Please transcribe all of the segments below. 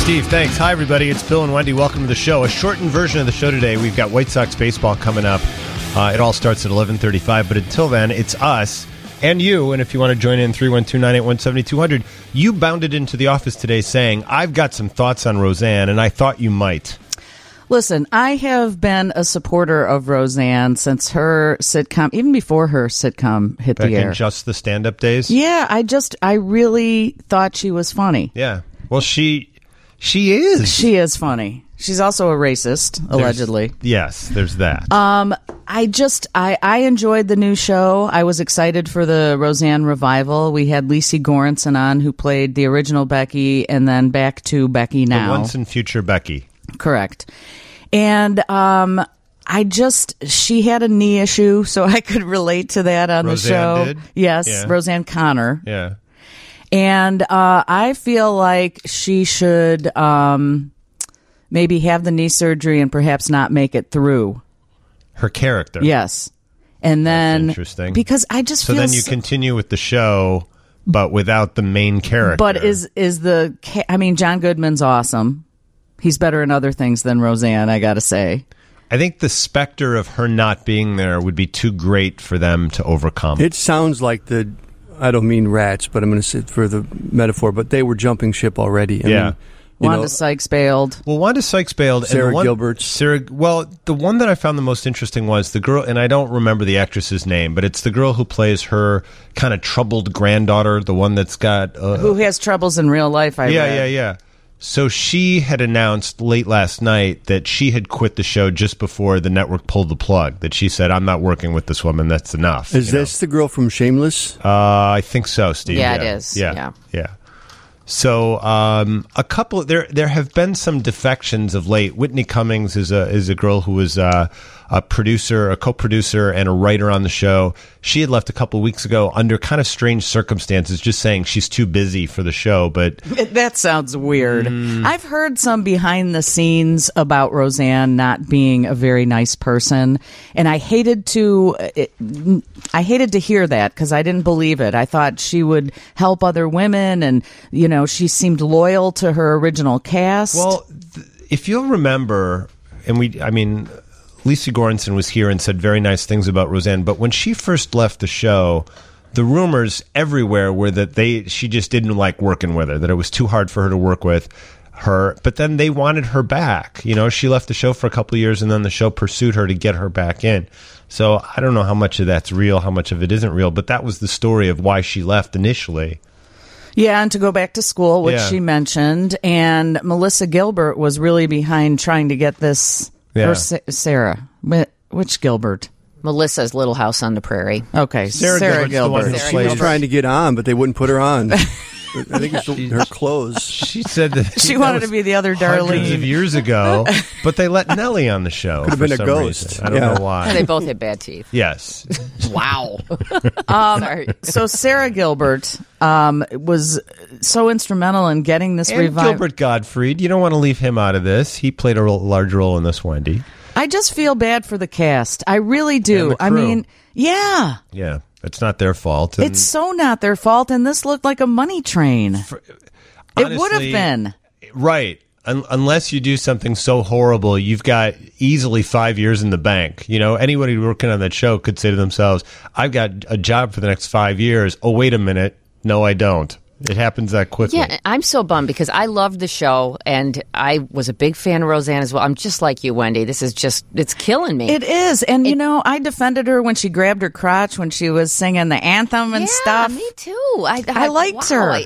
Steve, thanks. Hi, everybody. It's Bill and Wendy. Welcome to the show. A shortened version of the show today. We've got White Sox baseball coming up. It all starts at 11:35, but until then, it's us and you. And if you want to join in, 312-981-7200. You bounded into the office today saying, I've got some thoughts on Roseanne, and I thought you might. Listen, I have been a supporter of Roseanne since her sitcom, even before her sitcom hit Back the air. in just the stand-up days? Yeah, I really thought she was funny. Yeah. Well, she is. She is funny. She's also a racist, allegedly. Yes, there's that. I enjoyed the new show. I was excited for the Roseanne revival. We had Lacey Goranson on, who played the original Becky, and then back to Becky now. The once and future Becky. Correct. And she had a knee issue, so I could relate to that on Roseanne the show. did? Yes, Yeah. Roseanne Connor. Yeah. And I feel like she should maybe have the knee surgery and perhaps not make it through. Her character. Yes. And then, that's interesting. Because I just so feel then you continue with the show, but without the main character. But John Goodman's awesome. He's better in other things than Roseanne, I gotta say. I think the specter of her not being there would be too great for them to overcome. It sounds like I don't mean rats, but I'm going to say for the metaphor, but they were jumping ship already. I mean, Wanda Sykes bailed. Well, Wanda Sykes bailed. Sarah Gilbert. The one that I found the most interesting was the girl, and I don't remember the actress's name, but it's the girl who plays her kind of troubled granddaughter, the one that's got... who has troubles in real life, I read. Yeah. So she had announced late last night that she had quit the show just before the network pulled the plug, that she said, I'm not working with this woman, that's enough. Is this the girl from Shameless? I think so, Steve. Yeah, it is. Yeah. So a couple there have been some defections of late. Whitney Cummings is a girl who was a producer, a co-producer, and a writer on the show. She had left a couple of weeks ago under kind of strange circumstances, just saying she's too busy for the show. But that sounds weird. I've heard some behind the scenes about Roseanne not being a very nice person, and I hated to hear that because I didn't believe it. I thought she would help other women, and she seemed loyal to her original cast. Well, if you'll remember, Lacey Goranson was here and said very nice things about Roseanne, but when she first left the show, the rumors everywhere were that she just didn't like working with her, that it was too hard for her to work with her, but then they wanted her back. She left the show for a couple of years, and then the show pursued her to get her back in. So I don't know how much of that's real, how much of it isn't real, but that was the story of why she left initially. Yeah, and to go back to school, which she mentioned, and Melissa Gilbert was really behind trying to get this... Yeah. Or Sarah. Which Gilbert? Melissa's Little House on the Prairie. Okay, Sarah Gilbert. She was trying to get on, but they wouldn't put her on. I think it's her clothes. She said that she wanted to be the other Darlene. Hundreds of years ago, but they let Nellie on the show. Could have been a ghost. Reason. I don't know why. And they both had bad teeth. Yes. Wow. Sorry. So Sarah Gilbert was so instrumental in getting this revival. Gilbert Gottfried. You don't want to leave him out of this. He played a large role in this, Wendy. I just feel bad for the cast. I really do. And the crew. Yeah. Yeah. It's not their fault. It's so not their fault, and this looked like a money train. Honestly, it would have been. Right. Unless you do something so horrible, you've got easily 5 years in the bank. Anybody working on that show could say to themselves, I've got a job for the next 5 years. Oh, wait a minute. No, I don't. It happens that quickly. Yeah, I'm so bummed because I loved the show, and I was a big fan of Roseanne as well. I'm just like you, Wendy. This is it's killing me. It is. And, I defended her when she grabbed her crotch when she was singing the anthem and stuff. Yeah, me too. I liked her.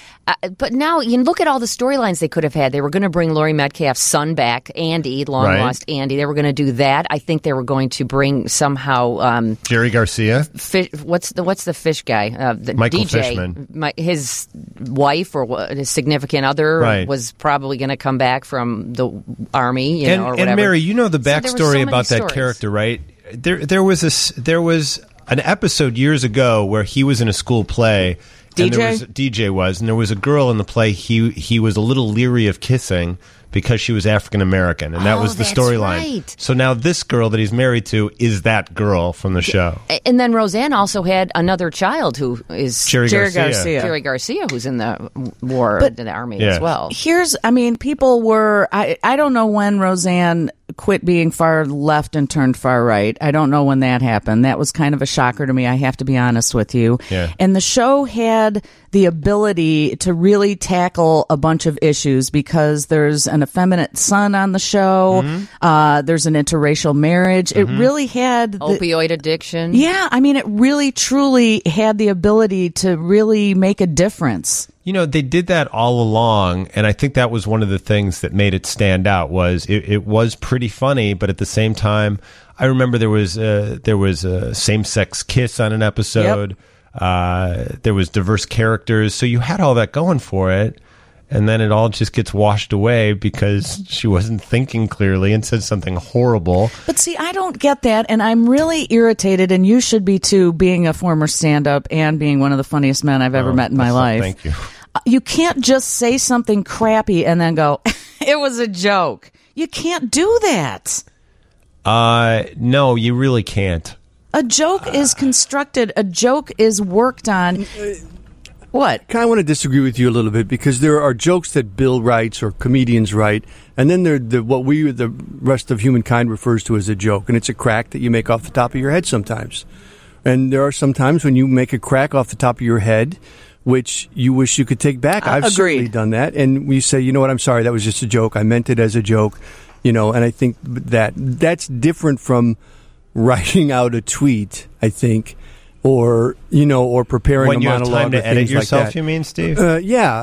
But now, look at all the storylines they could have had. They were going to bring Laurie Metcalf's son back, Andy, long-lost Andy. They were going to do that. I think they were going to bring somehow... Jerry Garcia? What's the fish guy? Michael DJ. Fishman. His wife or his significant other was probably going to come back from the army, or whatever. And Mary, the backstory about that stories. character, right? There was an episode years ago where he was in a school play, And there was a girl in the play he was a little leery of kissing because she was African American, and that was the storyline. Right. So now this girl that he's married to is that girl from the show. And then Roseanne also had another child who is Jerry Garcia. Jerry Garcia, who's in the war, in the army as well. People were, I don't know when Roseanne quit being far left and turned far right. I don't know when that happened. That was kind of a shocker to me, I have to be honest with you. Yeah. And the show had the ability to really tackle a bunch of issues because there's an effeminate son on the show. Mm-hmm. There's an interracial marriage. Mm-hmm. It really had... opioid addiction. Yeah, it really, truly had the ability to really make a difference. They did that all along, and I think that was one of the things that made it stand out. Was it was pretty funny, but at the same time, I remember there was a same-sex kiss on an episode. Yep. There was diverse characters, so you had all that going for it, and then it all just gets washed away because she wasn't thinking clearly and said something horrible. But see, I don't get that, and I'm really irritated, and you should be too, being a former stand-up and being one of the funniest men I've ever met in my life. Thank you. You can't just say something crappy and then go, it was a joke. You can't do that. No, you really can't. A joke is constructed. A joke is worked on. What? I kind of want to disagree with you a little bit because there are jokes that Bill writes or comedians write, and then what the rest of humankind refers to as a joke, and it's a crack that you make off the top of your head sometimes. And there are some times when you make a crack off the top of your head which you wish you could take back. I've certainly done that. And we say, you know what, I'm sorry, that was just a joke. I meant it as a joke. And I think that's different from writing out a tweet, I think, or preparing when a monologue. When you have time to edit yourself, like you mean, Steve? Yeah,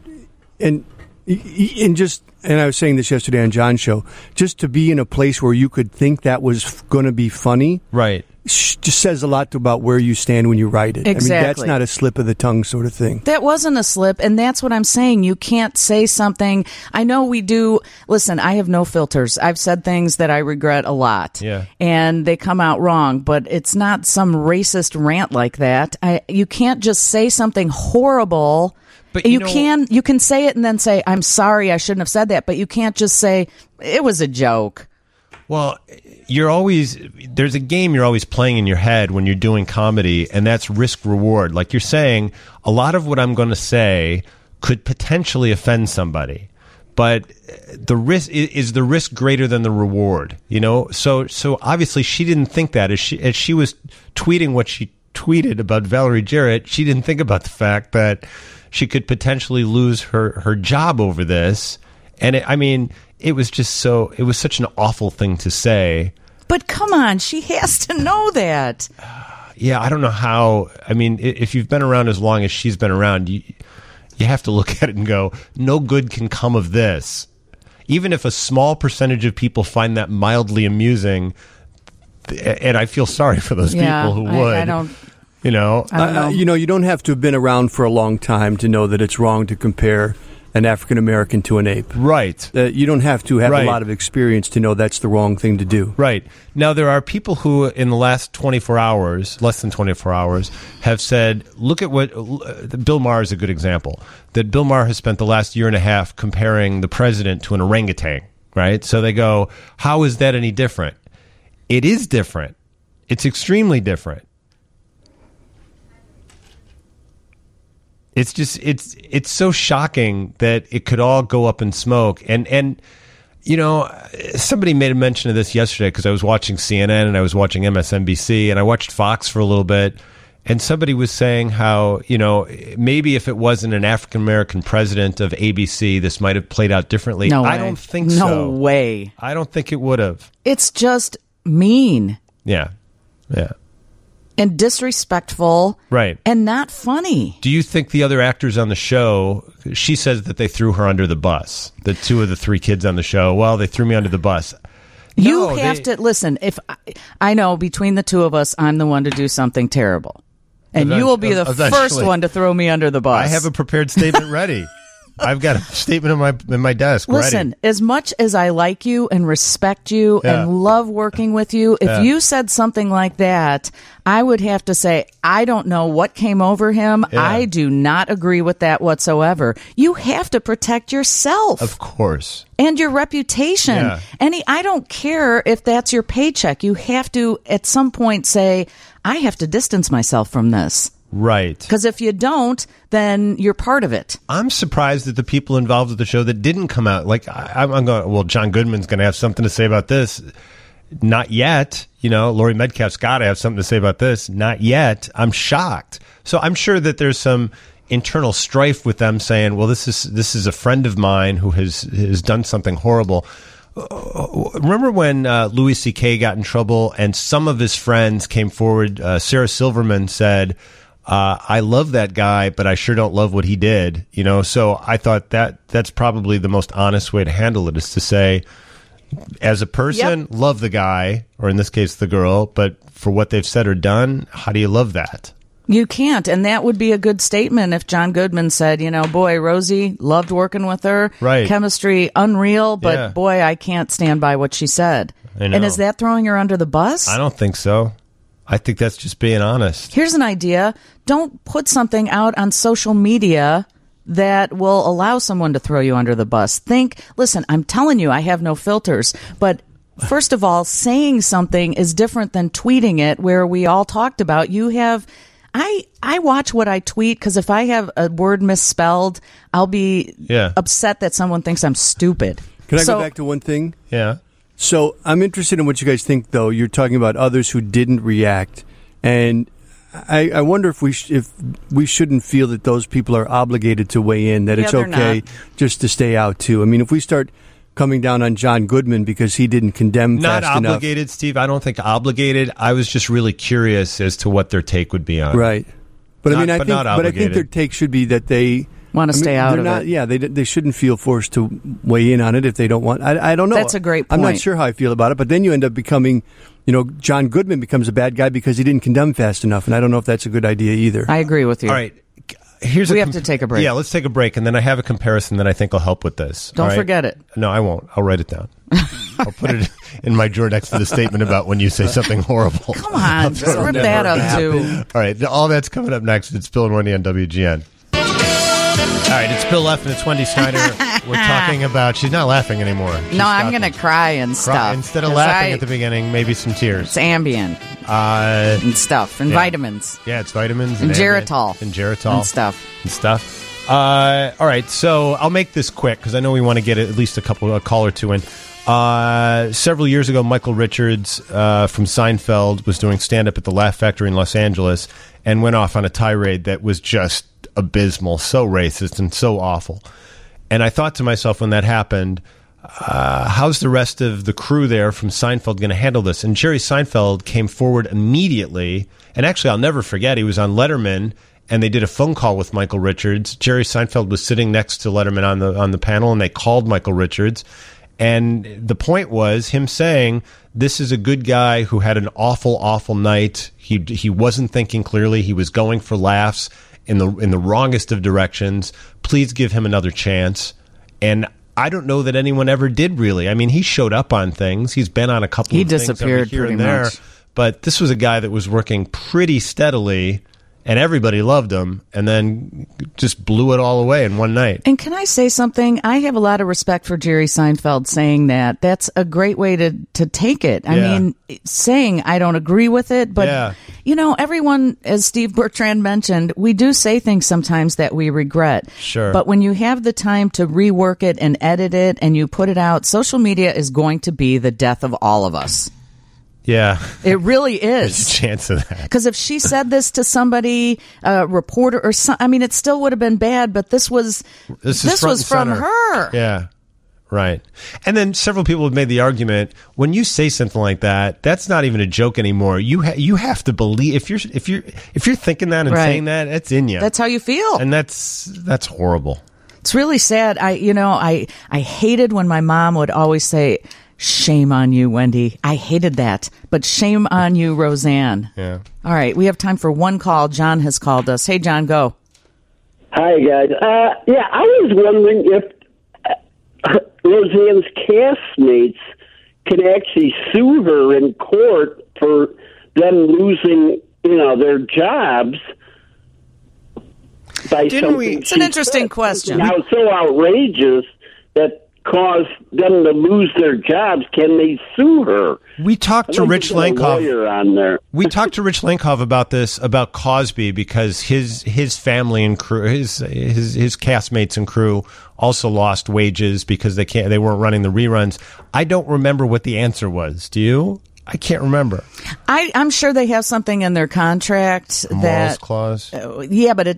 and I was saying this yesterday on John's show, just to be in a place where you could think that was going to be funny. Right. Just says a lot about where you stand when you write it. Exactly. That's not a slip of the tongue sort of thing. That wasn't a slip, and that's what I'm saying. You can't say something. I know we do. Listen, I have no filters. I've said things that I regret a lot. Yeah. And they come out wrong, but it's not some racist rant like that. You can't just say something horrible. But you can say it and then say, I'm sorry, I shouldn't have said that, but you can't just say, it was a joke. Well, there's a game you're always playing in your head when you're doing comedy, and that's risk reward. Like you're saying, a lot of what I'm going to say could potentially offend somebody, but the risk greater than the reward, So obviously she didn't think that as she was tweeting what she tweeted about Valerie Jarrett, she didn't think about the fact that she could potentially lose her job over this. And it was such an awful thing to say. But come on, she has to know that. Yeah, I don't know how. If you've been around as long as she's been around, you have to look at it and go, no good can come of this. Even if a small percentage of people find that mildly amusing, and I feel sorry for those people who would. I don't. I don't know. You don't have to have been around for a long time to know that it's wrong to compare an African American to an ape. Right. You don't have to have a lot of experience to know that's the wrong thing to do. Right. Now, there are people who, in the last 24 hours, less than 24 hours, have said, look at what Bill Maher is a good example, that Bill Maher has spent the last year and a half comparing the president to an orangutan, right? So they go, how is that any different? It is different. It's extremely different. It's just it's so shocking that it could all go up in smoke. And somebody made a mention of this yesterday because I was watching CNN and I was watching MSNBC and I watched Fox for a little bit. And somebody was saying how, maybe if it wasn't an African American president of ABC, this might have played out differently. No way. I don't think so. No way. I don't think it would have. It's just mean. Yeah. And disrespectful. Right. And not funny. Do you think the other actors on the show, she says that they threw her under the bus, the two of the three kids on the show, well, they threw me under the bus. You have to, listen, if I know between the two of us, I'm the one to do something terrible. And you will be the first one to throw me under the bus. I have a prepared statement ready. I've got a statement in my desk. Listen, ready. As much as I like you and respect you and love working with you, if you said something like that, I would have to say, I don't know what came over him. Yeah. I do not agree with that whatsoever. You have to protect yourself. Of course. And your reputation. Yeah. I don't care if that's your paycheck. You have to, at some point, say, I have to distance myself from this. Right. Because if you don't, then you're part of it. I'm surprised that the people involved with the show that didn't come out, like, I'm going, well, John Goodman's going to have something to say about this. Not yet. Laurie Metcalf's got to have something to say about this. Not yet. I'm shocked. So I'm sure that there's some internal strife with them saying, well, this is a friend of mine who has done something horrible. Remember when Louis C.K. got in trouble and some of his friends came forward? Sarah Silverman said, I love that guy, but I sure don't love what he did. So I thought that's probably the most honest way to handle it, is to say, as a person, love the guy, or in this case, the girl, but for what they've said or done, how do you love that? You can't, and that would be a good statement if John Goodman said, boy, Rosie, loved working with her. Right. Chemistry, unreal, but boy, I can't stand by what she said. I know. And is that throwing her under the bus? I don't think so. I think that's just being honest. Here's an idea. Don't put something out on social media that will allow someone to throw you under the bus. Listen, I'm telling you, I have no filters, but first of all, saying something is different than tweeting it, where we all talked about I watch what I tweet, because if I have a word misspelled, I'll be upset that someone thinks I'm stupid. Can I go back to one thing? Yeah. So I'm interested in what you guys think, though. You're talking about others who didn't react, and I wonder if we shouldn't feel that those people are obligated to weigh in, that it's okay just to stay out, too. I mean, if we start coming down on John Goodman because he didn't condemn Not fast enough. obligated, Steve. I don't think obligated. I was just really curious as to what their take would be on it. Right. But I think their take should be that they want to stay out of it. Yeah, they shouldn't feel forced to weigh in on it if they don't want. I don't know. That's a great point. I'm not sure how I feel about it, but then you end up becoming, John Goodman becomes a bad guy because he didn't condemn fast enough, and I don't know if that's a good idea either. I agree with you. All right. We have to take a break. Yeah, let's take a break, and then I have a comparison that I think will help with this. Don't forget it. No, I won't. I'll write it down. I'll put it in my drawer next to the statement about when you say something horrible. Come on, rip that up, too. All right, all that's coming up next. It's Bill and Wendy on WGN. All right, it's Bill Leff and it's Wendy Snyder. We're talking about... She's not laughing anymore. I'm going to cry and stuff. Instead of laughing at the beginning, maybe some tears. It's Ambien and stuff, and vitamins. Yeah, it's vitamins. And Geritol. And Geritol. And stuff. All right, so I'll make this quick because I know we want to get at least a call or two in. Several years ago, Michael Richards from Seinfeld was doing stand-up at the Laugh Factory in Los Angeles and went off on a tirade that was just abysmal, so racist and so awful. And I thought to myself when that happened, how's the rest of the crew there from Seinfeld going to handle this? And Jerry Seinfeld came forward immediately. And actually, I'll never forget, he was on Letterman, and they did a phone call with Michael Richards. Jerry Seinfeld was sitting next to Letterman on the panel, and they called Michael Richards. And the point was him saying, this is a good guy who had an awful, awful night. He wasn't thinking clearly. He was going for laughs in the wrongest of directions. Please give him another chance. And I don't know that anyone ever did, really. I mean, he showed up on things. He's been on a couple of things. He disappeared here pretty and there. much. But this was a guy that was working pretty steadily, and everybody loved him, and then just blew it all away in one night. And can I say something? I have a lot of respect for Jerry Seinfeld saying that. That's a great way to take it. I mean, saying I don't agree with it, but, everyone, as Steve Bertrand mentioned, we do say things sometimes that we regret. Sure. But when you have the time to rework it and edit it and you put it out, social media is going to be the death of all of us. Yeah. It really is. There's a chance of that. Because if she said this to somebody, a reporter or something, it still would have been bad, but this was from her. Yeah. Right. And then several people have made the argument, when you say something like that, that's not even a joke anymore. You have to believe, if you're thinking that and saying that, it's in you. That's how you feel. And that's horrible. It's really sad. I hated when my mom would always say, shame on you, Wendy. I hated that. But shame on you, Roseanne. Yeah. All right. We have time for one call. John has called us. Hey, John, go. Hi, guys. Yeah, I was wondering if Roseanne's castmates can actually sue her in court for them losing, their jobs. It's an interesting question. Now, it's so outrageous that caused them to lose their jobs. Can they sue her? We talked to Rich Lenkov. On there. We talked to Rich Lenkov about this, about Cosby, because his family and crew, his castmates and crew also lost wages because they weren't running the reruns. I don't remember what the answer was. Do you? I can't remember. I'm sure they have something in their contract Morals clause. Yeah, but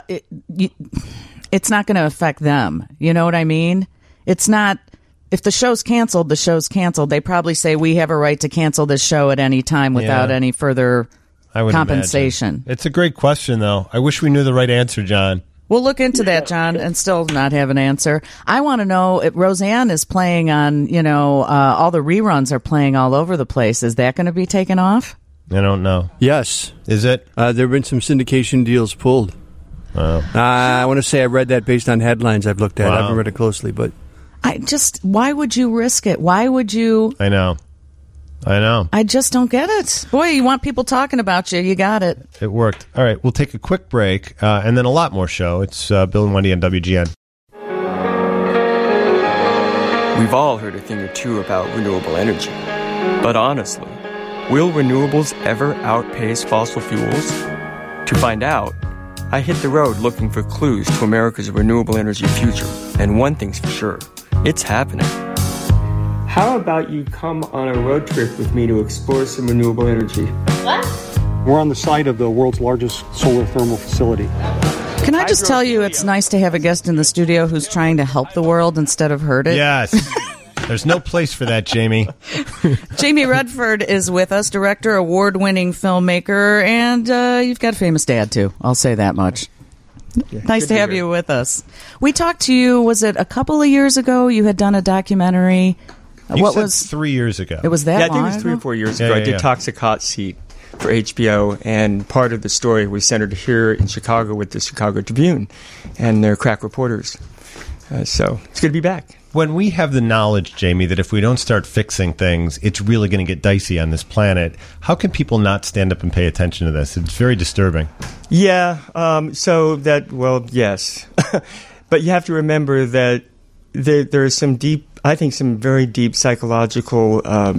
it's not going to affect them. You know what I mean? It's not. If the show's canceled, the show's canceled. They probably say we have a right to cancel this show at any time without any further compensation. Imagine. It's a great question, though. I wish we knew the right answer, John. We'll look into that, John, and still not have an answer. I want to know if Roseanne is playing on, all the reruns are playing all over the place. Is that going to be taken off? I don't know. Yes. Is it? There have been some syndication deals pulled. Oh. I want to say I read that based on headlines I've looked at. Wow. I haven't read it closely, but... why would you risk it? Why would you... I know. I just don't get it. Boy, you want people talking about you. You got it. It worked. All right, we'll take a quick break, and then a lot more show. It's Bill and Wendy on WGN. We've all heard a thing or two about renewable energy. But honestly, will renewables ever outpace fossil fuels? To find out, I hit the road looking for clues to America's renewable energy future. And one thing's for sure, it's happening. How about you come on a road trip with me to explore some renewable energy? What? We're on the site of the world's largest solar thermal facility. Can I just tell you it's nice to have a guest in the studio who's trying to help the world instead of hurt it? Yes. There's no place for that, Jamie. Jamie Redford is with us, director, award-winning filmmaker, and you've got a famous dad, too. I'll say that much. Yeah, nice to have you with us. We talked to you, was it a couple of years ago? You had done a documentary. You said 3 years ago. It was that long I think it was 3 or 4 years ago. Yeah, I did Toxic Hot Seat for HBO, and part of the story was centered here in Chicago with the Chicago Tribune and their crack reporters. So it's good to be back. When we have the knowledge, Jamie, that if we don't start fixing things, it's really going to get dicey on this planet, how can people not stand up and pay attention to this? It's very disturbing. Yeah, yes. But you have to remember that there is some very deep psychological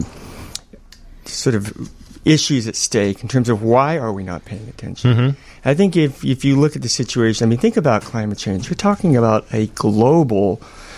sort of issues at stake in terms of why are we not paying attention. Mm-hmm. I think if you look at the situation, think about climate change. You're talking about a global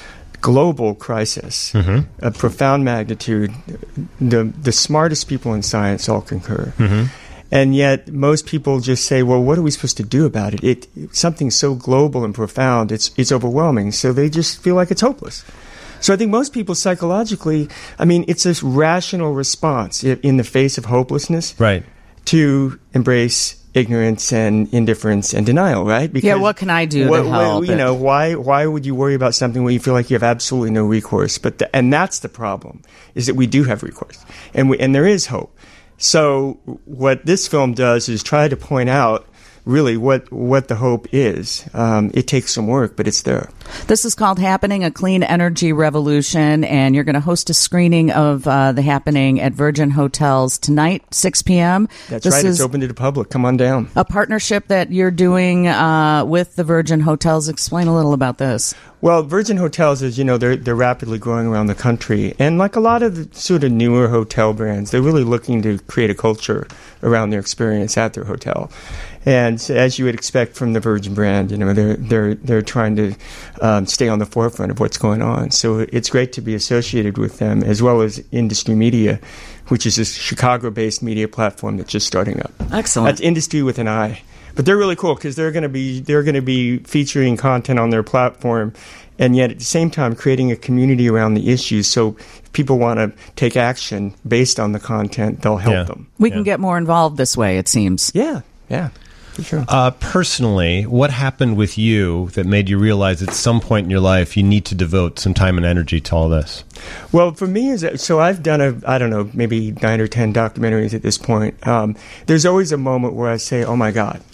crisis, of profound magnitude. The smartest people in science all concur. Mm-hmm. And yet most people just say, well, what are we supposed to do about it? Something so global and profound, it's overwhelming. So they just feel like it's hopeless. So I think most people psychologically, it's a rational response in the face of hopelessness, right, to embrace ignorance and indifference and denial, right? Because what can I do to help? Why would you worry about something when you feel like you have absolutely no recourse? And that's the problem, is that we do have recourse, and there is hope. So what this film does is try to point out really what the hope is. It takes some work, but it's there. This is called Happening, a Clean Energy Revolution, and you're going to host a screening of The Happening at Virgin Hotels tonight, 6 p.m. That's right. It's open to the public. Come on down. A partnership that you're doing with the Virgin Hotels. Explain a little about this. Well, Virgin Hotels, as you know, they're rapidly growing around the country. And like a lot of the sort of newer hotel brands, they're really looking to create a culture around their experience at their hotel. And as you would expect from the Virgin brand, they're trying to stay on the forefront of what's going on. So it's great to be associated with them, as well as Industry Media, which is a Chicago-based media platform that's just starting up. Excellent. That's industry with an I. But they're really cool because they're going to be featuring content on their platform, and yet at the same time creating a community around the issues. So if people want to take action based on the content, they'll help them. We can get more involved this way, it seems. Yeah. For sure. Personally, what happened with you that made you realize at some point in your life you need to devote some time and energy to all this? Well, for me, I've done maybe 9 or 10 documentaries at this point. There's always a moment where I say, oh my God,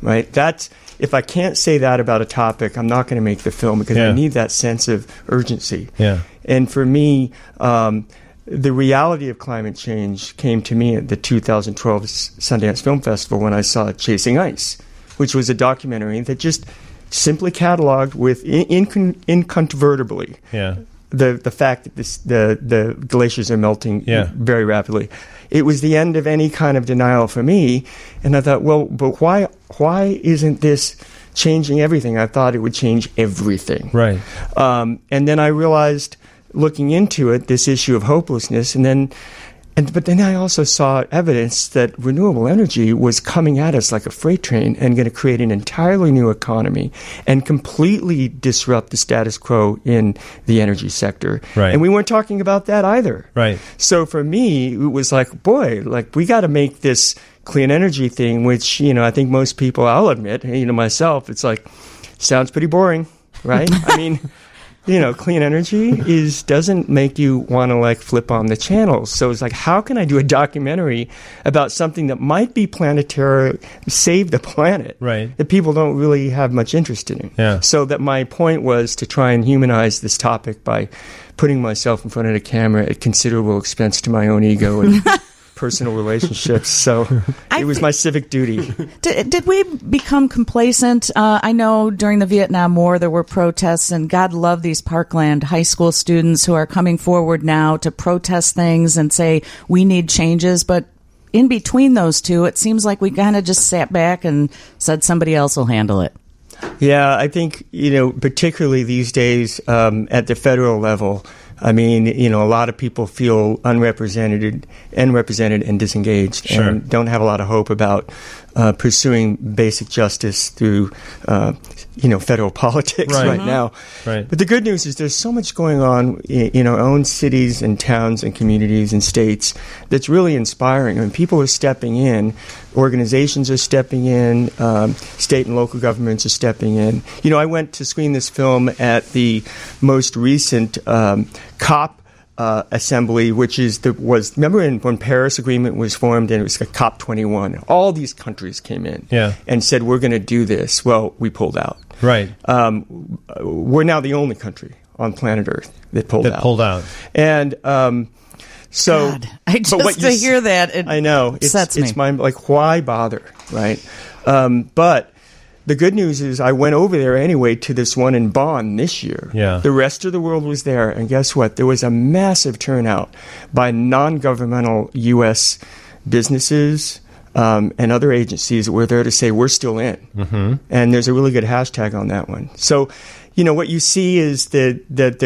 right? That's, if I can't say that about a topic, I'm not going to make the film because I need that sense of urgency. Yeah. And for me, the reality of climate change came to me at the 2012 Sundance Film Festival when I saw Chasing Ice, which was a documentary that just simply cataloged with incontrovertibly the fact that the glaciers are melting very rapidly. It was the end of any kind of denial for me, and I thought, well, but why isn't this changing everything? I thought it would change everything. Right. And then I realized, looking into it, this issue of hopelessness, but then I also saw evidence that renewable energy was coming at us like a freight train and going to create an entirely new economy and completely disrupt the status quo in the energy sector. Right. And we weren't talking about that either. Right. So for me, it was like, boy, like we got to make this clean energy thing, which, I think most people, I'll admit, myself, it's like, sounds pretty boring, right? I mean, clean energy doesn't make you want to like flip on the channels. So it's like, how can I do a documentary about something that might be planetary, save the planet, right, that people don't really have much interest in? Yeah. So that my point was to try and humanize this topic by putting myself in front of the camera at considerable expense to my own ego and personal relationships. So it was my civic duty. Did we become complacent? I know during the Vietnam War there were protests, and God love these Parkland high school students who are coming forward now to protest things and say we need changes. But in between those two, it seems like we kind of just sat back and said somebody else will handle it. Yeah, I think, particularly these days at the federal level, I mean, a lot of people feel unrepresented and disengaged, sure, and don't have a lot of hope about pursuing basic justice through, federal politics right now. Right. But the good news is there's so much going on in our own cities and towns and communities and states that's really inspiring. I mean, people are stepping in. Organizations are stepping in. State and local governments are stepping in. I went to screen this film at the most recent COP assembly, which remember when Paris Agreement was formed and it was COP 21. All these countries came in and said, we're going to do this. Well, we pulled out. Right. We're now the only country on planet Earth that pulled out. And so, God, to hear that, I know upsets me. It's like, why bother, right? But the good news is I went over there anyway to this one in Bonn this year. Yeah. The rest of the world was there, and guess what? There was a massive turnout by non-governmental U.S. businesses and other agencies that were there to say we're still in. Mm-hmm. And there's a really good hashtag on that one. So, what you see is that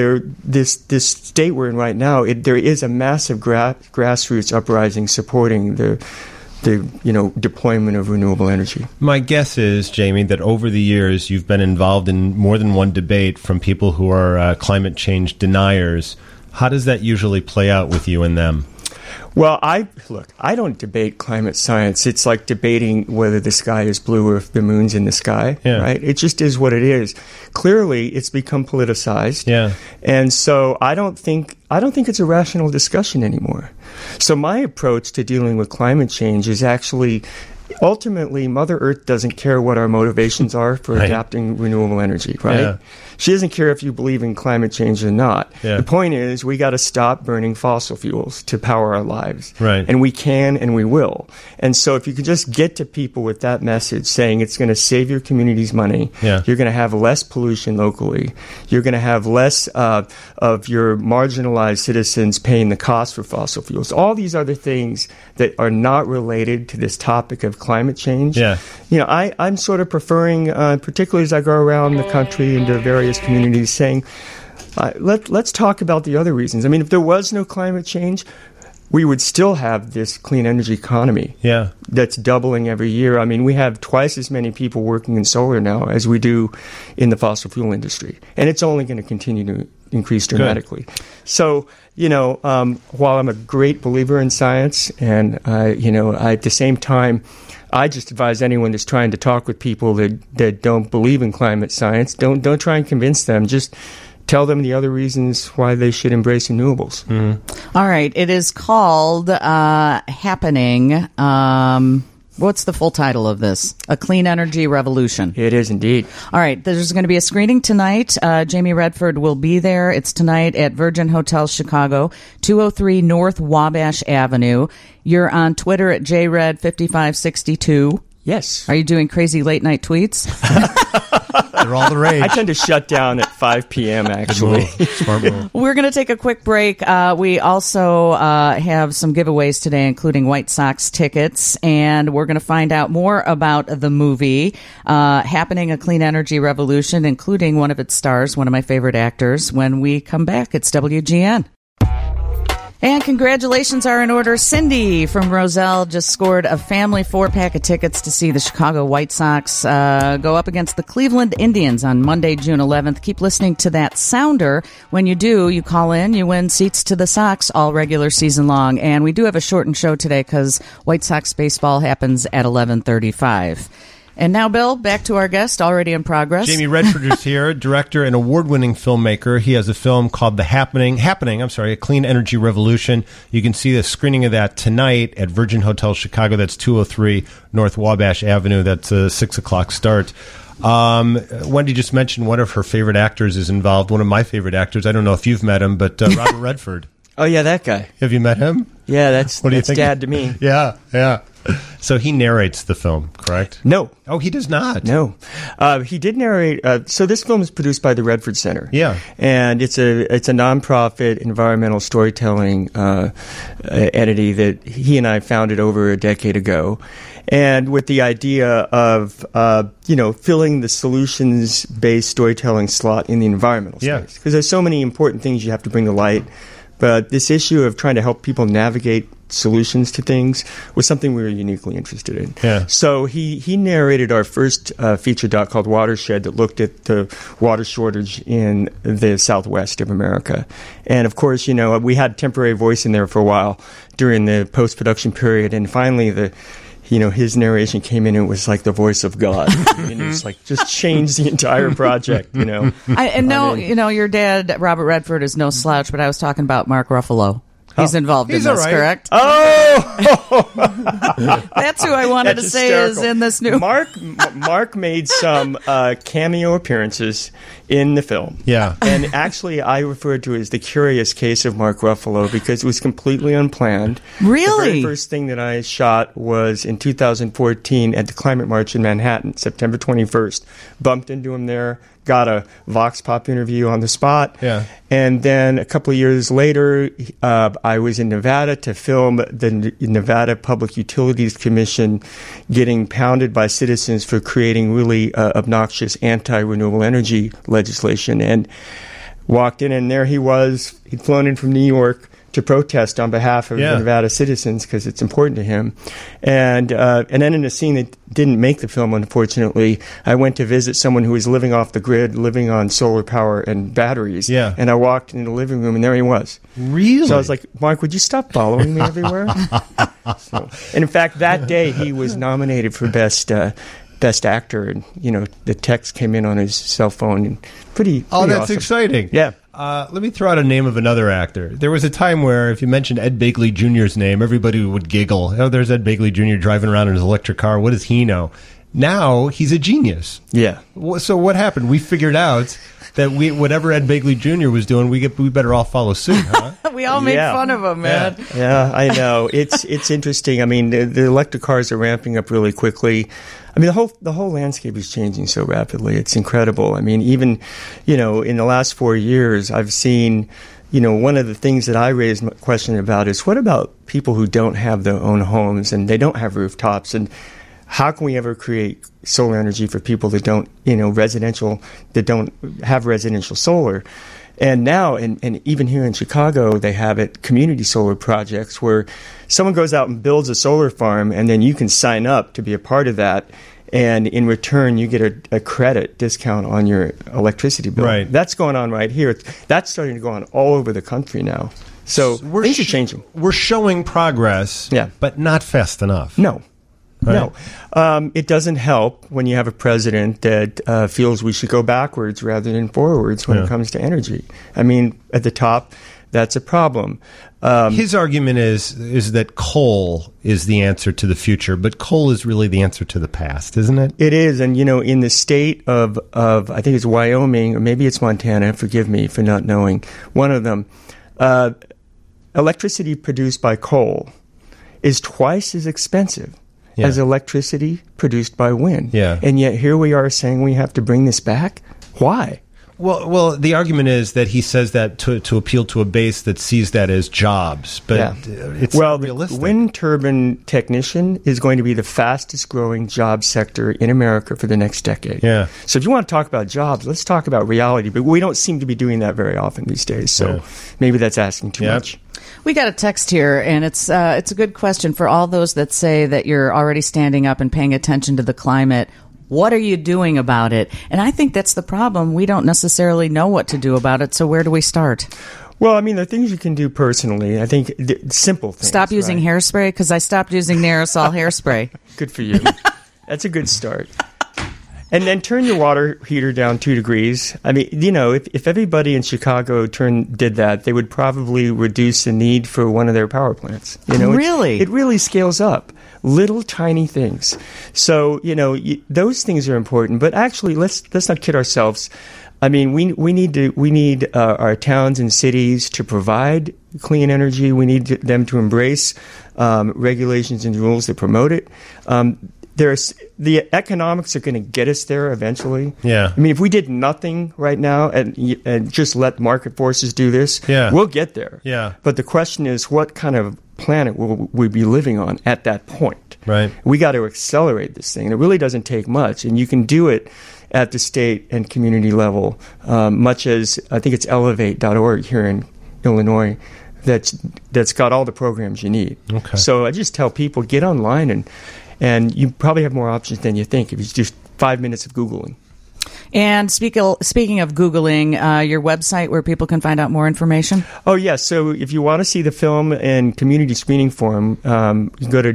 this state we're in right now, there is a massive grassroots uprising supporting the deployment of renewable energy. My guess is, Jamie, that over the years you've been involved in more than one debate from people who are climate change deniers. How does that usually play out with you and them? Well, I don't debate climate science. It's like debating whether the sky is blue or if the moon's in the sky, right? It just is what it is. Clearly, it's become politicized. Yeah. And so I don't think it's a rational discussion anymore. So my approach to dealing with climate change is actually, ultimately, Mother Earth doesn't care what our motivations are for adapting renewable energy, right? Yeah. She doesn't care if you believe in climate change or not. Yeah. The point is, we got to stop burning fossil fuels to power our lives. Right. And we can and we will. And so if you could just get to people with that message saying it's going to save your community's money, you're going to have less pollution locally, you're going to have less of your marginalized citizens paying the cost for fossil fuels. All these other things that are not related to this topic of climate change. Yeah. I'm sort of preferring, particularly as I go around the country into various communities, saying, let's talk about the other reasons. I mean, if there was no climate change, we would still have this clean energy economy that's doubling every year. I mean, we have twice as many people working in solar now as we do in the fossil fuel industry. And it's only going to continue to increase dramatically. Good. So, while I'm a great believer in science, and at the same time, I just advise anyone that's trying to talk with people that don't believe in climate science, don't try and convince them. Just tell them the other reasons why they should embrace renewables. Mm-hmm. All right. It is called Happening. What's the full title of this? A Clean Energy Revolution. It is indeed. All right, there's going to be a screening tonight. Jamie Redford will be there. It's tonight at Virgin Hotels Chicago, 203 North Wabash Avenue. You're on Twitter at JRed5562. Yes. Are you doing crazy late night tweets? They're all the rage. I tend to shut down at 5 p.m., actually. Smart move. We're going to take a quick break. We also have some giveaways today, including White Sox tickets, and we're going to find out more about the movie Happening, A Clean Energy Revolution, including one of its stars, one of my favorite actors, when we come back. It's WGN. And congratulations are in order. Cindy from Roselle just scored a family 4-pack of tickets to see the Chicago White Sox go up against the Cleveland Indians on Monday, June 11th. Keep listening to that sounder. When you do, you call in, you win seats to the Sox all regular season long. And we do have a shortened show today because White Sox baseball happens at 11:35. And now, Bill, back to our guest, already in progress. Jamie Redford is here, director and award-winning filmmaker. He has a film called A Clean Energy Revolution. You can see the screening of that tonight at Virgin Hotel Chicago. That's 203 North Wabash Avenue. That's a 6 o'clock start. Wendy just mentioned one of her favorite actors is involved, one of my favorite actors. I don't know if you've met him, but Robert Redford. Oh, yeah, that guy. Have you met him? Yeah, that's dad to me. Yeah. So he narrates the film, correct? No. Oh, he does not? No. He did narrate. So this film is produced by the Redford Center. Yeah. And it's a nonprofit environmental storytelling entity that he and I founded over a decade ago. And with the idea of, filling the solutions-based storytelling slot in the environmental space. Because there's so many important things you have to bring to light. But this issue of trying to help people navigate solutions to things was something we were uniquely interested in. Yeah. So he narrated our first feature doc called Watershed that looked at the water shortage in the Southwest of America. And of course, we had temporary voice in there for a while during the post-production period. And finally, his narration came in and it was like the voice of God. And it was like, just changed the entire project, your dad, Robert Redford, is no slouch, but I was talking about Mark Ruffalo. He's involved in this, correct? Oh! That's who I wanted to say is in this new... Mark made some cameo appearances in the film. Yeah. And actually, I referred to it as the curious case of Mark Ruffalo because it was completely unplanned. Really? The very first thing that I shot was in 2014 at the Climate March in Manhattan, September 21st. Bumped into him there. Got a Vox Pop interview on the spot. Yeah. And then a couple of years later, I was in Nevada to film the Nevada Public Utilities Commission getting pounded by citizens for creating really obnoxious anti-renewable energy legislation. And walked in, and there he was. He'd flown in from New York to protest on behalf of the Nevada citizens because it's important to him. And then in a scene that didn't make the film, unfortunately, I went to visit someone who was living off the grid, living on solar power and batteries. Yeah. And I walked into the living room, and there he was. Really? So I was like, Mark, would you stop following me everywhere? And in fact, that day he was nominated for Best Actor, and the text came in on his cell phone, and pretty that's awesome. Exciting. Yeah. Let me throw out a name of another actor. There was a time where if you mentioned Ed Begley Jr.'s name, everybody would giggle. Oh, there's Ed Begley Jr. driving around in his electric car. What does he know? Now he's a genius. Yeah. So what happened? We figured out that whatever Ed Begley Jr. was doing, we better all follow suit, huh? We all made fun of him, man. Yeah, I know. It's interesting. I mean, the electric cars are ramping up really quickly. I mean, the whole landscape is changing so rapidly. It's incredible. I mean, even, in the last 4 years, I've seen, one of the things that I raised a question about is what about people who don't have their own homes and they don't have rooftops, and how can we ever create solar energy for people that don't, that don't have residential solar? And now, and even here in Chicago, they have community solar projects where someone goes out and builds a solar farm, and then you can sign up to be a part of that. And in return, you get a credit discount on your electricity bill. Right. That's going on right here. That's starting to go on all over the country now. So things are changing. We're showing progress, but not fast enough. No. Right. No. It doesn't help when you have a president that feels we should go backwards rather than forwards when it comes to energy. I mean, at the top, that's a problem. His argument is that coal is the answer to the future, but coal is really the answer to the past, isn't it? It is, and in the state of I think it's Wyoming, or maybe it's Montana, forgive me for not knowing, one of them, electricity produced by coal is twice as expensive as electricity produced by wind. Yeah. And yet here we are saying we have to bring this back? Why? Well, the argument is that he says that to appeal to a base that sees that as jobs, but it's not realistic. The wind turbine technician is going to be the fastest growing job sector in America for the next decade. Yeah. So if you want to talk about jobs, let's talk about reality, but we don't seem to be doing that very often these days, so maybe that's asking too much. We got a text here, and it's a good question for all those that say that you're already standing up and paying attention to the climate. What are you doing about it? And I think that's the problem. We don't necessarily know what to do about it, so where do we start? Well, I mean, there are things you can do personally. I think simple things. Stop using hairspray, because I stopped using Aerosol hairspray. Good for you. That's a good start. And then turn your water heater down 2 degrees. I mean, if everybody in Chicago did that, they would probably reduce the need for one of their power plants. Really? It really scales up. Little tiny things. So, those things are important. But actually, let's not kid ourselves. I mean, we need our towns and cities to provide clean energy. We need them to embrace regulations and rules that promote it. The economics are going to get us there eventually. Yeah. I mean, if we did nothing right now and just let market forces do this, we'll get there. Yeah. But the question is, what kind of planet will we be living on at that point? Right. We got to accelerate this thing. And it really doesn't take much. And you can do it at the state and community level, much as I think it's elevate.org here in Illinois that's got all the programs you need. Okay. So I just tell people, get online and you probably have more options than you think if it's just 5 minutes of Googling. And speaking of Googling, your website where people can find out more information? Oh, yes. So if you want to see the film in community screening form, you can go to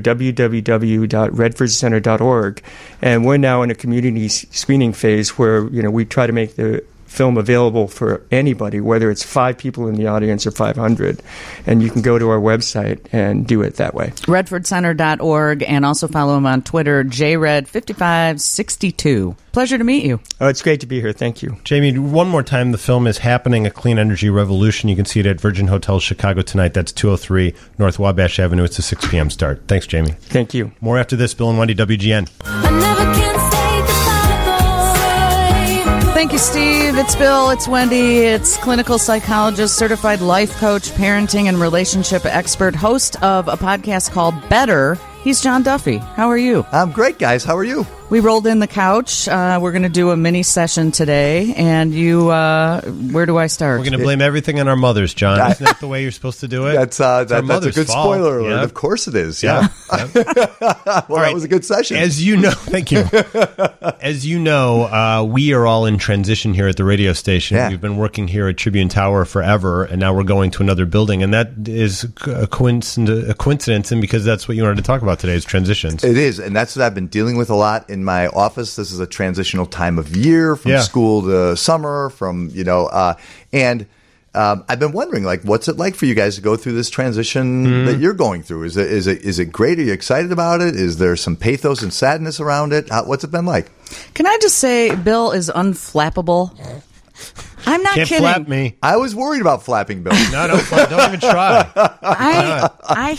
www.redfordcenter.org. And we're now in a community screening phase where, we try to make the film available for anybody, whether it's 5 people in the audience or 500. And you can go to our website and do it that way. redfordcenter.org, and also follow him on Twitter, jred5562. Pleasure to meet you. Oh, it's great to be here. Thank you. Jamie, one more time, the film is Happening, A Clean Energy Revolution. You can see it at Virgin Hotels Chicago tonight. That's 203 North Wabash Avenue. It's a 6 p.m. start. Thanks, Jamie. Thank you. More after this. Bill and Wendy, WGN. Thank you, Steve. It's Bill. It's Wendy. It's clinical psychologist, certified life coach, parenting and relationship expert, host of a podcast called Better. He's John Duffy. How are you? I'm great, guys. How are you? We rolled in the couch. We're going to do a mini session today. And you, where do I start? We're going to blame everything on our mothers, John. Isn't that the way you're supposed to do it? That's a good fault. spoiler alert. Yep. Of course it is. Yeah. Yep. Well, that was a good session. As you know, thank you. As you know, we are all in transition here at the radio station. Yeah. We've been working here at Tribune Tower forever, and now we're going to another building. And that is a coincidence, and because that's what you wanted to talk about today is transitions. It is, and that's what I've been dealing with a lot in my office. This is a transitional time of year from school to summer, and I've been wondering, what's it like for you guys to go through this transition that you're going through? Is it great? Are you excited about it? Is there some pathos and sadness around it? What's it been like? Can I just say, Bill is unflappable? I'm not Can't kidding. flap me. I was worried about flapping, Bill. No, don't even try. I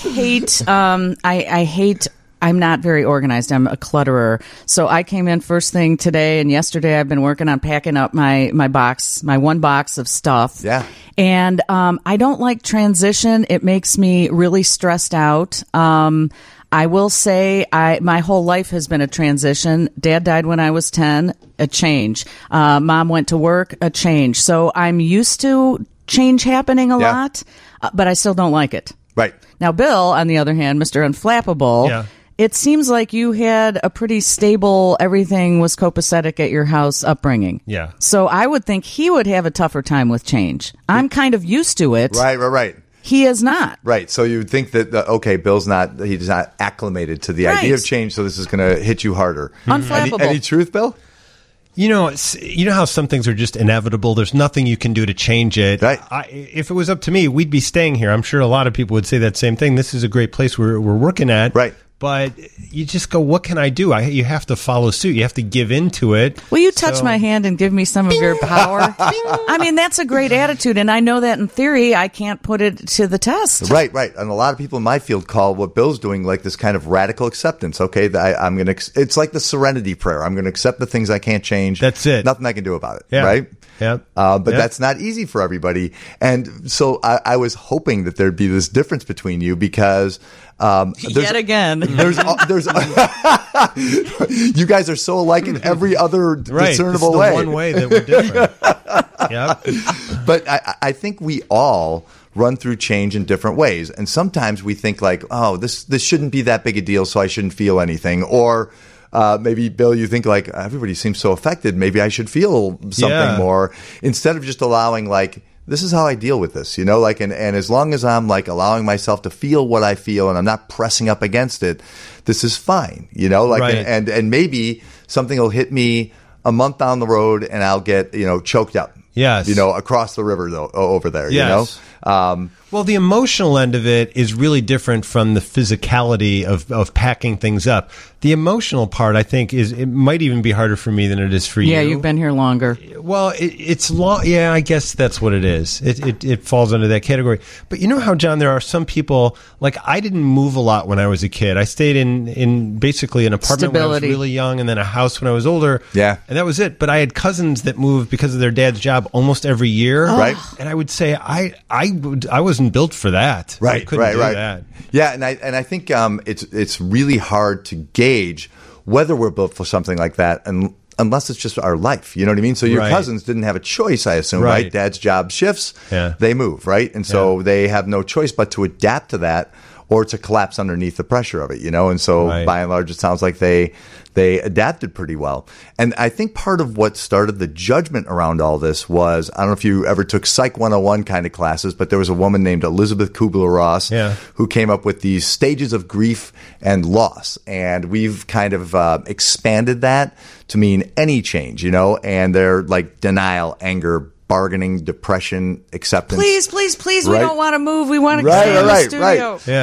hate. I'm not very organized. I'm a clutterer. So I came in first thing today, and yesterday I've been working on packing up my box, my one box of stuff. Yeah. And I don't like transition. It makes me really stressed out. I will say my whole life has been a transition. Dad died when I was 10, a change. Mom went to work, a change. So I'm used to change happening a lot, but I still don't like it. Right. Now, Bill, on the other hand, Mr. Unflappable, it seems like you had a pretty stable, everything was copacetic at your house upbringing. Yeah. So I would think he would have a tougher time with change. I'm kind of used to it. Right. He is not. Right. So you would think that, Bill's he's not acclimated to the idea of change, so this is going to hit you harder. Unflappable. Any truth, Bill? You know how some things are just inevitable. There's nothing you can do to change it. Right. If it was up to me, we'd be staying here. I'm sure a lot of people would say that same thing. This is a great place we're working at. Right. But you just go, what can I do? You have to follow suit. You have to give into it. Will you touch my hand and give me some of your power? I mean, that's a great attitude, and I know that in theory I can't put it to the test. Right. And a lot of people in my field call what Bill's doing like this kind of radical acceptance. Okay, I'm going to. It's like the serenity prayer. I'm going to accept the things I can't change. That's it. Nothing I can do about it. Yeah. Right. Yeah. But that's not easy for everybody. And so I was hoping that there'd be this difference between you because yet again, there's you guys are so alike in every other discernible way. One way that we're different. Yep. But I think we all run through change in different ways, and sometimes we think like, oh, this shouldn't be that big a deal, so I shouldn't feel anything, or maybe, Bill, you think like everybody seems so affected. Maybe I should feel something more instead of just allowing like, this is how I deal with this, like, and as long as I'm like allowing myself to feel what I feel and I'm not pressing up against it, this is fine, like, right. and maybe something will hit me a month down the road and I'll get, choked up. Yes. Across the river though, over there, yes. Well, the emotional end of it is really different from the physicality of packing things up. The emotional part, I think, it might even be harder for me than it is for you. Yeah, you've been here longer. Well, it's long. Yeah, I guess that's what it is. It falls under that category. But you know how, John, there are some people, like I didn't move a lot when I was a kid. I stayed in basically an apartment when I was really young and then a house when I was older. Yeah. And that was it. But I had cousins that moved because of their dad's job almost every year. Right. And I would say I wasn't built for that. Right. I couldn't do that. Yeah, and I think it's really hard to gauge whether we're built for something like that, and unless it's just our life, you know what I mean? So your cousins didn't have a choice, I assume, right? Dad's job shifts, they move, right? And so they have no choice but to adapt to that or to collapse underneath the pressure of it, And so by and large, it sounds like they adapted pretty well. And I think part of what started the judgment around all this was, I don't know if you ever took Psych 101 kind of classes, but there was a woman named Elizabeth Kubler-Ross who came up with these stages of grief and loss. And we've kind of expanded that to mean any change, and they're like denial, anger, bargaining, depression, acceptance. Please, we don't want to move. We want to stay in the studio. Right.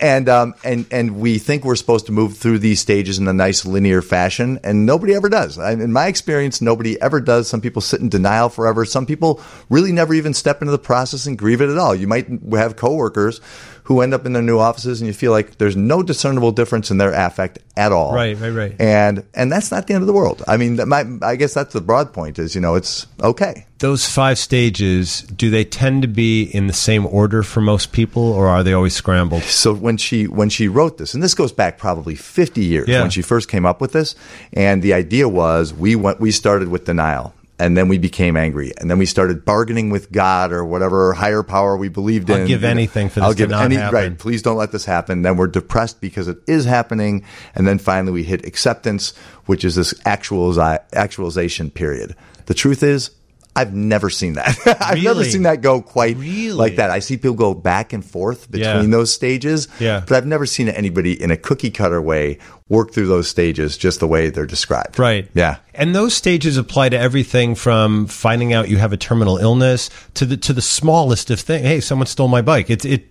Yeah. And we think we're supposed to move through these stages in a nice linear fashion, and nobody ever does. In my experience, nobody ever does. Some people sit in denial forever. Some people really never even step into the process and grieve it at all. You might have coworkers who end up in their new offices and you feel like there's no discernible difference in their affect at all. Right. And that's not the end of the world. I mean, I guess that's the broad point is, it's okay. Those 5 stages, do they tend to be in the same order for most people, or are they always scrambled? So when she wrote this, and this goes back probably 50 years when she first came up with this, and the idea was we started with denial. And then we became angry. And then we started bargaining with God or whatever higher power we believed in. I'll give anything for this to not happen. Right. Please don't let this happen. Then we're depressed because it is happening. And then finally we hit acceptance, which is this actualization period. The truth is, I've never seen that. I've never seen that go quite like that. I see people go back and forth between those stages, but I've never seen anybody in a cookie cutter way work through those stages just the way they're described. Right. Yeah. And those stages apply to everything from finding out you have a terminal illness to the smallest of things. Hey, someone stole my bike.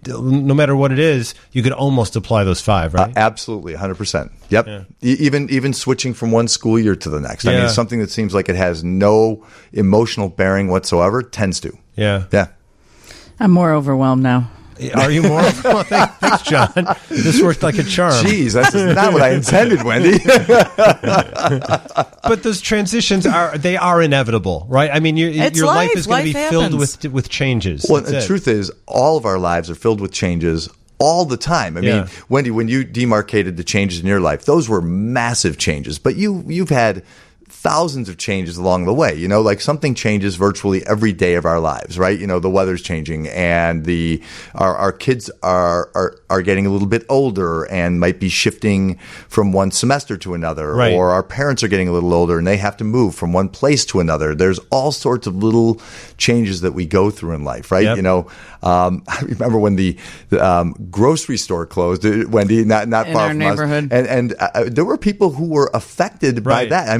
No matter what it is, you could almost apply those 5, right? Absolutely, 100%. Yep. Yeah. Even switching from one school year to the next. I mean, something that seems like it has no emotional bearing whatsoever tends to. Yeah. Yeah. I'm more overwhelmed now. Are you more? Well, thanks, John. This worked like a charm. Jeez, that's not what I intended, Wendy. But those transitions are inevitable, right? I mean, your life is going to be filled with changes. Well, the truth is, all of our lives are filled with changes all the time. I mean, Wendy, when you demarcated the changes in your life, those were massive changes. But you've had thousands of changes along the way, like something changes virtually every day of our lives, right? The weather's changing and our kids are getting a little bit older and might be shifting from one semester to another, right. Or our parents are getting a little older and they have to move from one place to another. There's all sorts of little changes that we go through in life, right? Yep. I remember when the grocery store closed, Wendy, not in far our from neighborhood. us, and there were people who were affected by Right. that. I mean, really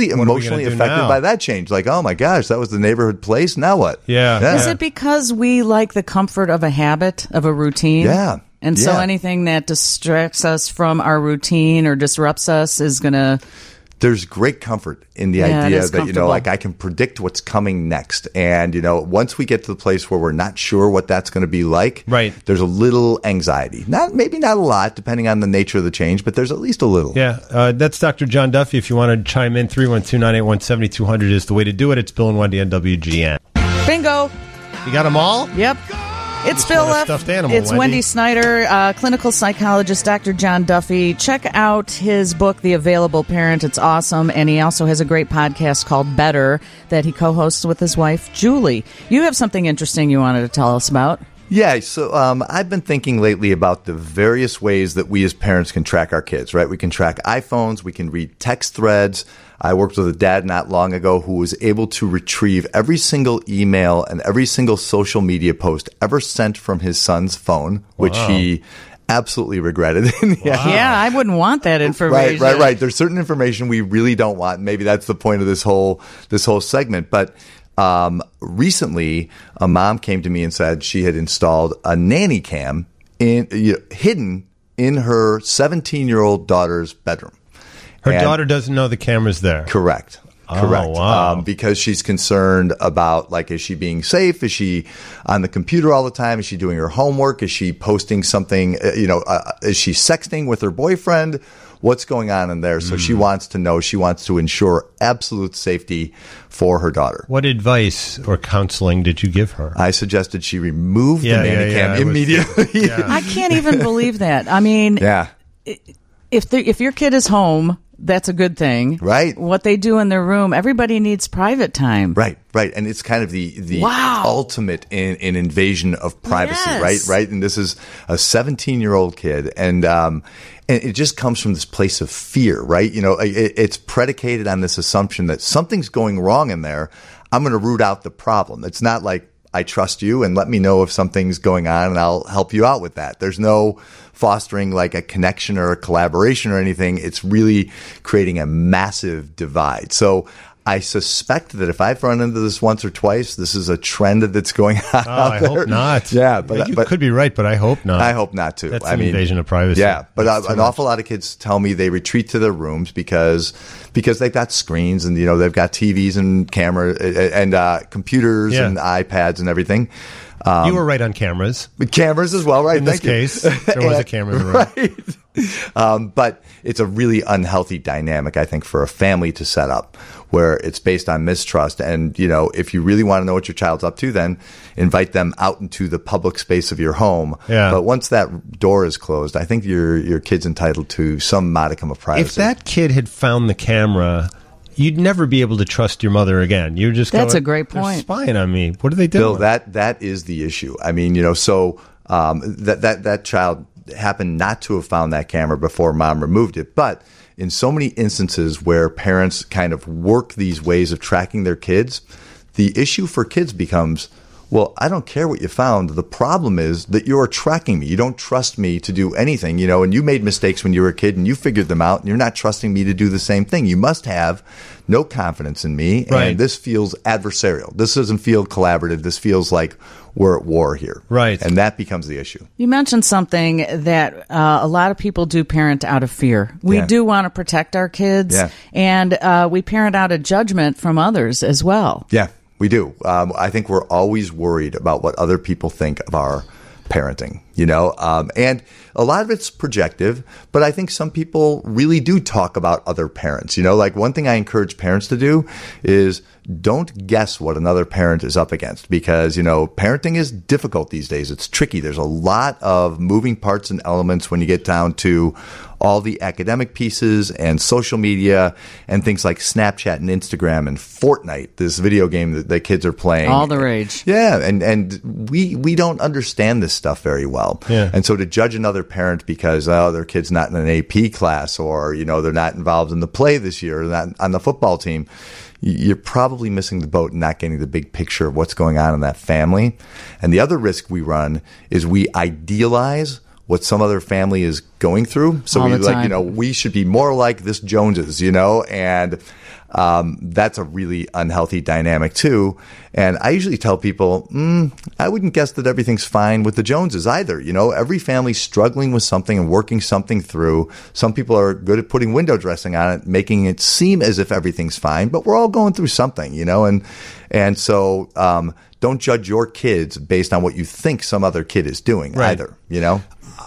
really emotionally affected by that change. Like, oh my gosh, that was the neighborhood place. Now what? Yeah. Is it because we like the comfort of a habit, of a routine? Yeah. And so anything that distracts us from our routine or disrupts us is going to... There's great comfort in the idea that, you know, like I can predict what's coming next. And, you know, once we get to the place where we're not sure what that's going to be like, there's a little anxiety. Maybe not a lot, depending on the nature of the change, but there's at least a little. Yeah. That's Dr. John Duffy. If you want to chime in, 312-981-7200 is the way to do it. It's Bill and Wendy on WGN. Bingo. You got them all? Yep. It's Bill F. Stuffed animal, it's Wendy Snyder, clinical psychologist, Dr. John Duffy. Check out his book, The Available Parent. It's awesome. And he also has a great podcast called Better that he co-hosts with his wife, Julie. You have something interesting you wanted to tell us about. Yeah, so I've been thinking lately about the various ways that we as parents can track our kids, right? We can track iPhones, we can read text threads. I worked with a dad not long ago who was able to retrieve every single email and every single social media post ever sent from his son's phone, which he absolutely regretted. Yeah, I wouldn't want that information. Right. There's certain information we really don't want. Maybe that's the point of this whole segment. But recently, a mom came to me and said she had installed a nanny cam hidden in her 17-year-old daughter's bedroom. Her daughter doesn't know the camera's there. Correct. Oh, wow. Because she's concerned about, like, is she being safe? Is she on the computer all the time? Is she doing her homework? Is she posting something? Is she sexting with her boyfriend? What's going on in there? So she wants to know. She wants to ensure absolute safety for her daughter. What advice or counseling did you give her? I suggested she remove the nanny cam immediately. I can't even believe that. I mean, if your kid is home, that's a good thing. Right. What they do in their room, everybody needs private time. Right. And it's kind of the ultimate in invasion of privacy, right? And this is a 17-year-old kid. And it just comes from this place of fear, right? You know, it's predicated on this assumption that something's going wrong in there. I'm going to root out the problem. It's not like, I trust you and let me know if something's going on and I'll help you out with that. There's no fostering like a connection or a collaboration or anything. It's really creating a massive divide. So I suspect that if I've run into this once or twice, this is a trend that's going on out there. I hope not. Yeah, but you could be right, but I hope not. I hope not too. That's an invasion of privacy. Yeah, but an awful lot of kids tell me they retreat to their rooms because they've got screens and they've got TVs and camera and computers and iPads and everything. You were right on cameras. Cameras as well, right? In this case, there was a camera in the room. Right. But it's a really unhealthy dynamic, I think, for a family to set up where it's based on mistrust. And, if you really want to know what your child's up to, then invite them out into the public space of your home. Yeah. But once that door is closed, I think your kid's entitled to some modicum of privacy. If that kid had found the camera, you'd never be able to trust your mother again. You're just That's a great point. They're spying on me. What are they doing? Bill, that is the issue. I mean, that child happened not to have found that camera before mom removed it. But in so many instances where parents kind of work these ways of tracking their kids, the issue for kids becomes, well, I don't care what you found. The problem is that you're tracking me. You don't trust me to do anything, and you made mistakes when you were a kid and you figured them out and you're not trusting me to do the same thing. You must have no confidence in me. Right. And this feels adversarial. This doesn't feel collaborative. This feels like we're at war here. Right. And that becomes the issue. You mentioned something that a lot of people do parent out of fear. We do want to protect our kids and we parent out of judgment from others as well. Yeah. We do. I think we're always worried about what other people think of our parenting, and a lot of it's projective, but I think some people really do talk about other parents, like one thing I encourage parents to do is don't guess what another parent is up against because, parenting is difficult these days. It's tricky. There's a lot of moving parts and elements when you get down to all the academic pieces and social media and things like Snapchat and Instagram and Fortnite, this video game that kids are playing. All the rage. Yeah, and we don't understand this stuff very well. Yeah. And so to judge another parent because, their kid's not in an AP class or, they're not involved in the play this year or not on the football team, you're probably missing the boat and not getting the big picture of what's going on in that family. And the other risk we run is we idealize what some other family is going through. So we we should be more like this Joneses, and that's a really unhealthy dynamic too. And I usually tell people, I wouldn't guess that everything's fine with the Joneses either. You know, every family's struggling with something and working something through. Some people are good at putting window dressing on it, making it seem as if everything's fine, but we're all going through something, you know, and so, don't judge your kids based on what you think some other kid is doing either, you know?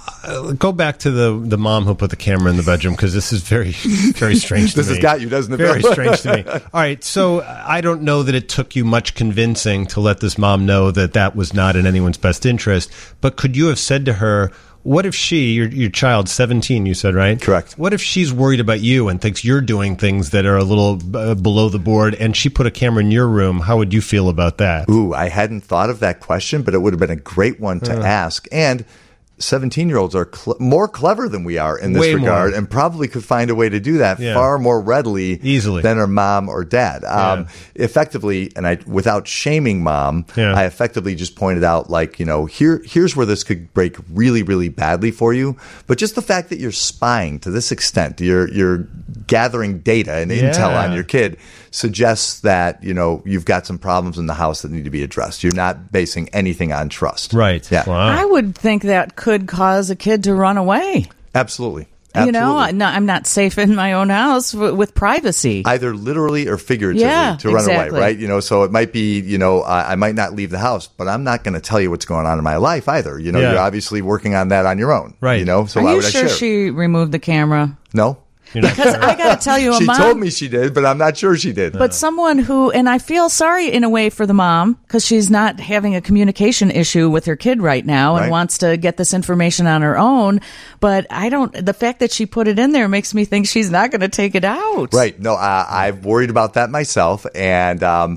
Go back to the mom who put the camera in the bedroom, because this is very, very strange to me. This has got you, doesn't it? Very strange to me. All right, so I don't know that it took you much convincing to let this mom know that was not in anyone's best interest, but could you have said to her, what if your child's 17, you said, right? Correct. What if she's worried about you and thinks you're doing things that are a little below the board, and she put a camera in your room? How would you feel about that? Ooh, I hadn't thought of that question, but it would have been a great one to ask. And 17-year-olds are more clever than we are in this regard, and probably could find a way to do that far more easily than our mom or dad. Effectively, and without shaming mom, I effectively just pointed out, like, you know, here's where this could break really, really badly for you. But just the fact that you're spying to this extent, you're gathering data and intel on your kid, suggests that, you know, you've got some problems in the house that need to be addressed. You're not basing anything on trust. Right. Yeah. Wow. I would think that could cause a kid to run away. Absolutely. You know, I'm not safe in my own house with privacy. Either literally or figuratively to run away, right? You know, so it might be, you know, I might not leave the house, but I'm not going to tell you what's going on in my life either. You know, you're obviously working on that on your own. Right. You know, so Are why you would sure I share? she removed the camera? No. Because I got to tell you, she told me she did, but I'm not sure she did. But someone who, and I feel sorry in a way for the mom, because she's not having a communication issue with her kid right now and wants to get this information on her own. But the fact that she put it in there makes me think she's not going to take it out. Right. No, I've worried about that myself. And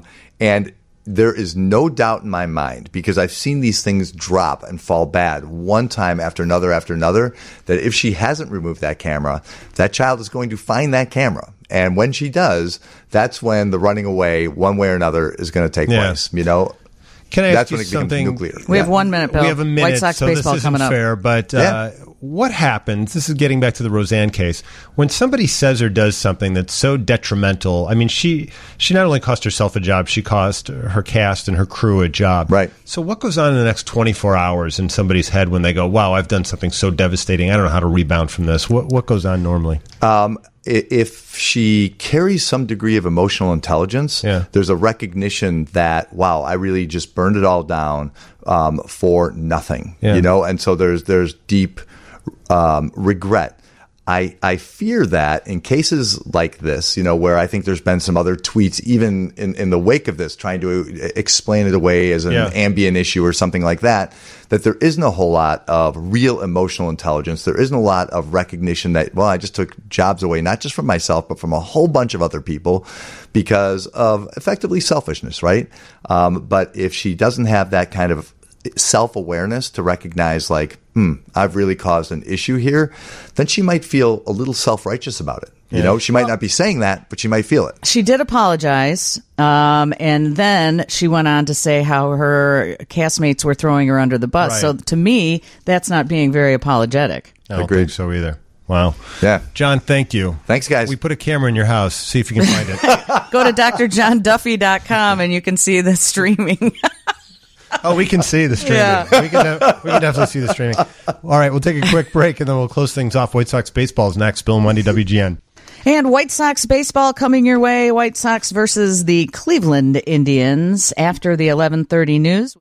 there is no doubt in my mind, because I've seen these things drop and fall bad one time after another, that if she hasn't removed that camera, that child is going to find that camera. And when she does, that's when the running away, one way or another, is going to take place. You know? Can I ask That's you when it something? becomes nuclear. We have 1 minute, Bill. We have a minute, White Sox so baseball this isn't coming up. fair. But what happens? This is getting back to the Roseanne case. When somebody says or does something that's so detrimental, I mean, she not only cost herself a job, she cost her cast and her crew a job. Right. So what goes on in the next 24 hours in somebody's head when they go, "Wow, I've done something so devastating. I don't know how to rebound from this." What goes on normally? If she carries some degree of emotional intelligence, there's a recognition that, wow, I really just burned it all down for nothing, you know? And so there's deep regret. I fear that in cases like this, you know, where I think there's been some other tweets, even in the wake of this, trying to explain it away as an ambient issue or something like that, that there isn't a whole lot of real emotional intelligence. There isn't a lot of recognition that, well, I just took jobs away, not just from myself, but from a whole bunch of other people because of effectively selfishness, right? But if she doesn't have that kind of self-awareness to recognize, like, I've really caused an issue here, then she might feel a little self-righteous about it. You know, she might not be saying that, but she might feel it. She did apologize, and then she went on to say how her castmates were throwing her under the bus. Right. So to me, that's not being very apologetic. I don't think so either. Wow. Yeah. John, thank you. Thanks, guys. We put a camera in your house. See if you can find it. Go to drjohnduffy.com and you can see the streaming. Oh, we can see the streaming. Yeah. We can definitely see the streaming. All right, we'll take a quick break, and then we'll close things off. White Sox baseball is next. Bill and Wendy, WGN. And White Sox baseball coming your way. White Sox versus the Cleveland Indians after the 11:30 news.